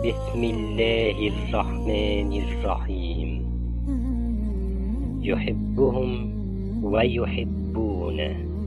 بسم الله الرحمن الرحيم. يحبهم ويحبونه.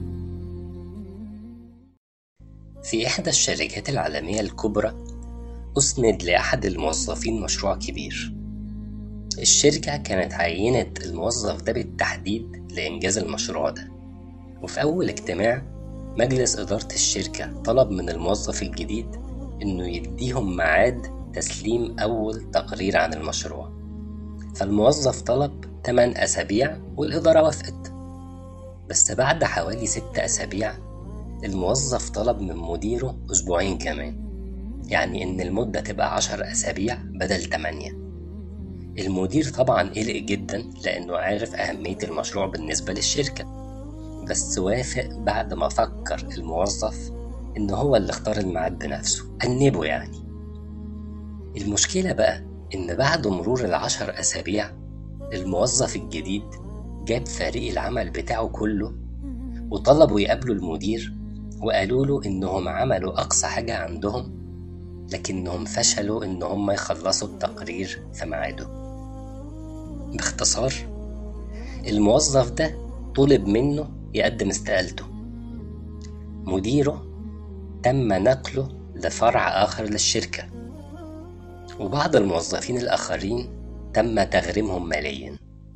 في إحدى الشركات العالمية الكبرى أسند لأحد الموظفين مشروع كبير. الشركة كانت عينت الموظف ده بالتحديد لإنجاز المشروع ده، وفي أول اجتماع مجلس إدارة الشركة طلب من الموظف الجديد إنه يديهم ميعاد تسليم أول تقرير عن المشروع. فالموظف طلب 8 أسابيع والإدارة وافقت. بس بعد حوالي 6 أسابيع الموظف طلب من مديره 2 أسبوع كمان، يعني إن المدة تبقى 10 أسابيع بدل 8. المدير طبعا قلق جدا لأنه عارف أهمية المشروع بالنسبة للشركة، بس وافق بعد ما فكر الموظف إنه هو اللي اختار الميعاد بنفسه، أنبه يعني. المشكلة بقى إن بعد مرور 10 أسابيع الموظف الجديد جاب فريق العمل بتاعه كله وطلبوا يقابلوا المدير، وقالوا له إنهم عملوا أقصى حاجة عندهم، لكنهم فشلوا إن هم يخلصوا التقرير في ميعاده. باختصار، الموظف ده طلب منه يقدم استقالته. مديره تم نقله لفرع آخر للشركة، وبعض الموظفين الآخرين تم تغريمهم ماليا.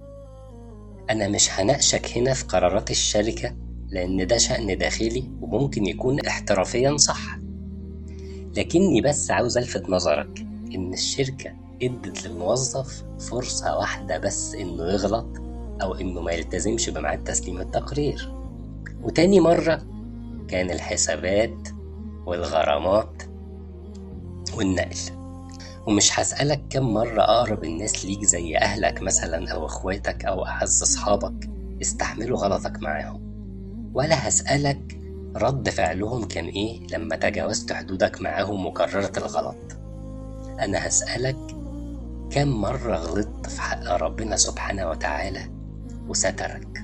أنا مش هناقشك هنا في قرارات الشركة لأن ده شأن داخلي وممكن يكون احترافيا صح، لكني بس عاوز ألفت نظرك إن الشركة ادت للموظف فرصة واحدة بس إنه يغلط أو إنه ما يلتزمش بميعاد تسليم التقرير، وتاني مرة كان الحسابات والغرامات والنقل. ومش هسألك كم مرة أقرب الناس ليك زي أهلك مثلا أو أخواتك أو أعز أصحابك استحملوا غلطك معاهم، ولا هسألك رد فعلهم كان إيه لما تجاوزت حدودك معاهم وكررت الغلط. أنا هسألك كم مرة غلطت في حق ربنا سبحانه وتعالى وسترك؟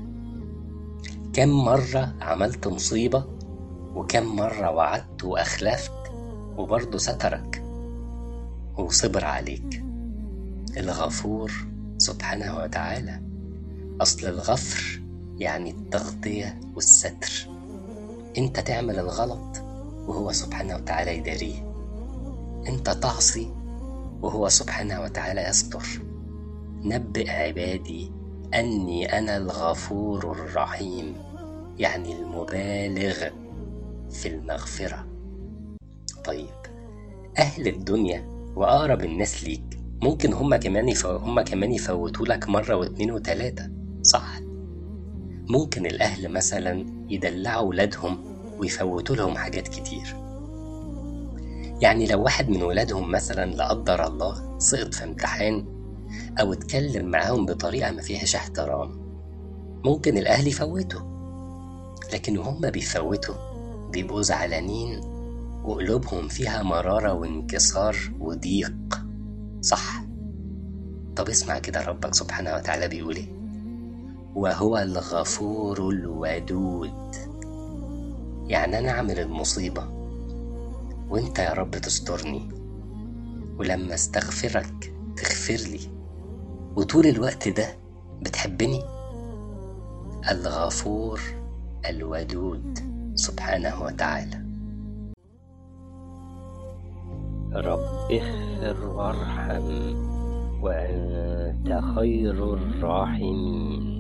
كم مرة عملت مصيبة وكم مرة وعدت وأخلفت وبرضه سترك وصبر عليك؟ الغفور سبحانه وتعالى. أصل الغفر يعني التغطية والستر. انت تعمل الغلط وهو سبحانه وتعالى يداريه، انت تعصي وهو سبحانه وتعالى يستر. نبئ عبادي أني أنا الغفور الرحيم، يعني المبالغ في المغفرة. طيب، أهل الدنيا وأقرب الناس ليك ممكن هم كمان يفوتوا لك مرة واثنين وثلاثة، صح؟ ممكن الأهل مثلا يدلعوا ولادهم ويفوتوا لهم حاجات كتير. يعني لو واحد من ولادهم مثلا لا قدر الله سقط في امتحان أو اتكلم معاهم بطريقة ما فيهاش احترام، ممكن الأهل يفوتوا، لكن وهم بيفوتوا بيبقوا زعلانين وقلوبهم فيها مرارة وانكسار وضيق، صح؟ طب اسمع كده ربك سبحانه وتعالى بيقول ايه؟ وهو الغفور الودود. يعني أنا أعمل المصيبة وانت يا رب تسترني، ولما استغفرك تغفر لي، وطول الوقت ده بتحبني. الغفور الودود سبحانه وتعالى. رب اغفر وارحم وأنت خير الراحمين.